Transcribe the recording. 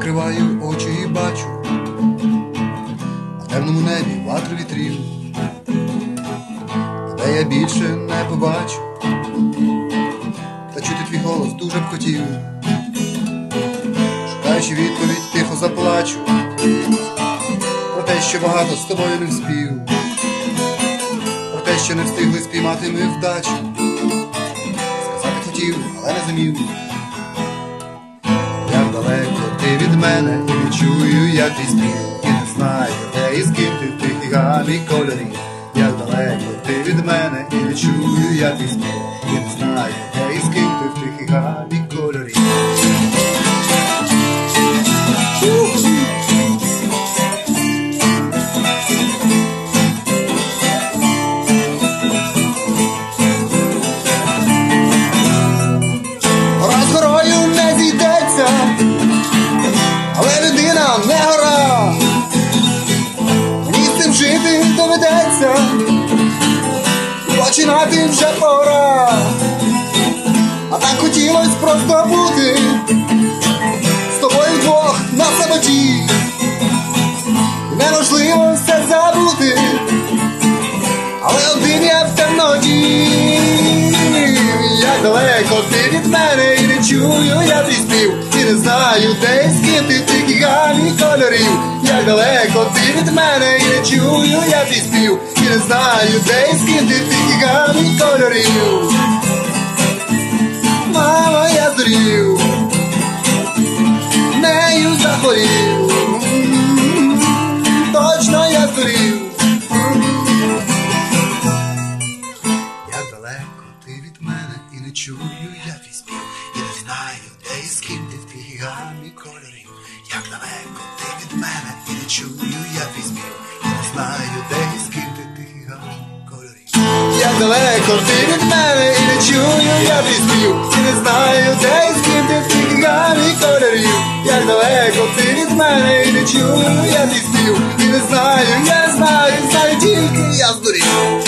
закриваю очі і бачу на темному небі ватри вітрів, де я більше не побачу, та чути твій голос дуже б хотів. Шукаючи відповідь, тихо заплачу про те, що багато з тобою не вспів, про те, що не встигли спіймати ми вдачу. Сказати хотів, але не зумів. Як далеко ти від мене, і не чую, як твій спів, і не знаю, де і з ким ти в тихій гамі кольорів. Як далеко ти від мене, і не чую, як твій спів, і не знаю, де і з ким ти в тихій гамі кольорів. Але людина не гора, мені з цим жити доведеться, починати вже пора. А так хотілось просто бути з тобою вдвох на самоті. Неможливо все забути, але один я в темноті. Як далеко ти від мене, і не чую я твій спів, і не знаю, де і з ким ти в тихій гамі кольорів. Як далеко ти від мене, і не чую я твій спів, і не знаю, де і з ким ти в тихій гамі кольорів. Мамо, я здурів, нею захворів, точно я здурів. Як далеко ти від мене, і не чую я твій спів, і не знаю, де і з ким ти в тихій гамі кольорів. Як далеко ти від мене, і не чую я твій спів, і не знаю, де і з ким ти в тихій гамі кольорів. Як далеко ти від мене, і не чую я твій спів, і не знаю, де і з ким ти в тихій гамі кольорів. Як далеко ти від мене, і не чую я твій спів, і не знаю, знаю тільки я здурів.